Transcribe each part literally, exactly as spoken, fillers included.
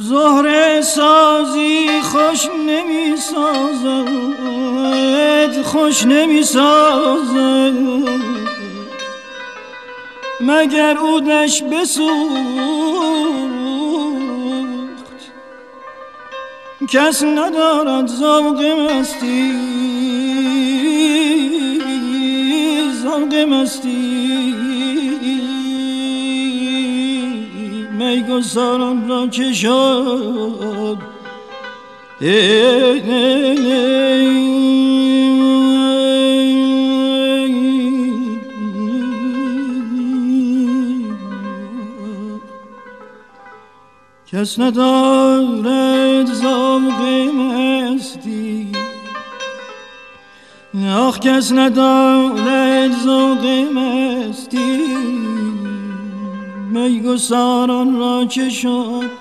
زهره سازی خوش نمی سازد، خوش نمی سازد مگر عودش بسوخت. کس ندارد ذوق مستی، ذوق مستی میگساران را که شد. کس ندارد ذوق مستی، آخ کس ندارد ذوق مستی میگساران را چه شد.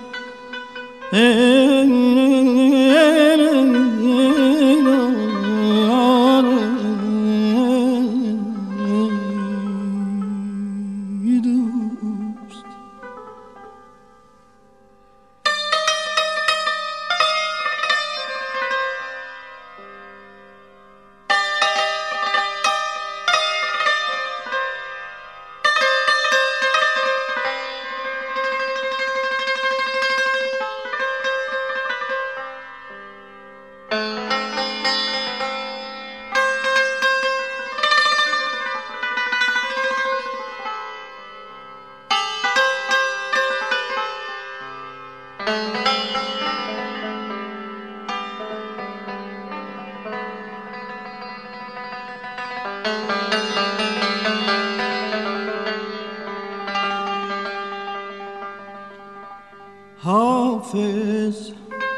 حافظ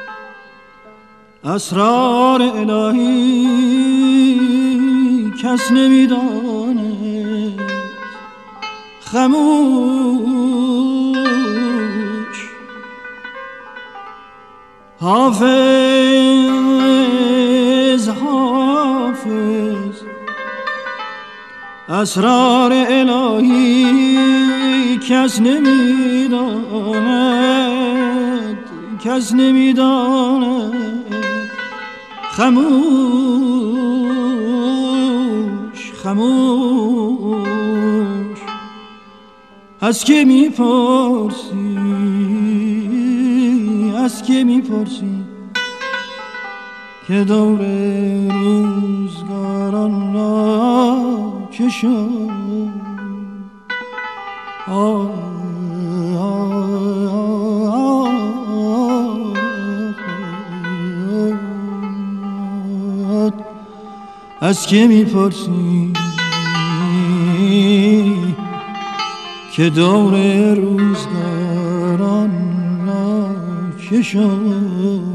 اسرار الهی کس نمیداند، خموش حافظ حافظ اسرار الهی کس نمیداند، کس نمیداند خموش خموش از که میپرسی، از که میپرسی که دور روزگاران را چه شد. آه از که میپرسی که دور روزگاران را چه شد.